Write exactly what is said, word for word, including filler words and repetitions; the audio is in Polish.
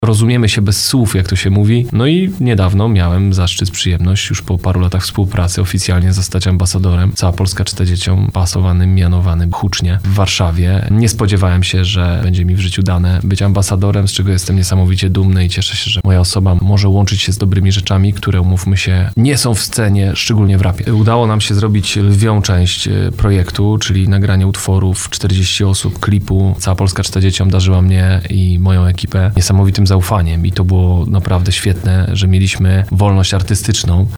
rozumiemy się bez słów, jak to się mówi. No i niedawno miałem zaszczyt, przyjemność już po paru latach współpracy oficjalnie zostać ambasadorem. Cała Polska czyta dzieciom, pasowanym, mianowanym hucznie w Warszawie. Nie spodziewałem się, że będzie mi w życiu dane być ambasadorem, z czego jestem niesamowicie dumny i cieszę się, że moja osoba może łączyć się z dobrymi rzeczami, które, umówmy się, nie są w scenie, szczególnie w rapie. Udało nam się zrobić lwią część projektu, czyli nagranie utworów, czterdzieści osób, klipu. Cała Polska czyta dzieciom darzyła mnie i moją ekipę niesamowitym zaufaniem i to było naprawdę świetne, że mieliśmy wolność artystyczną.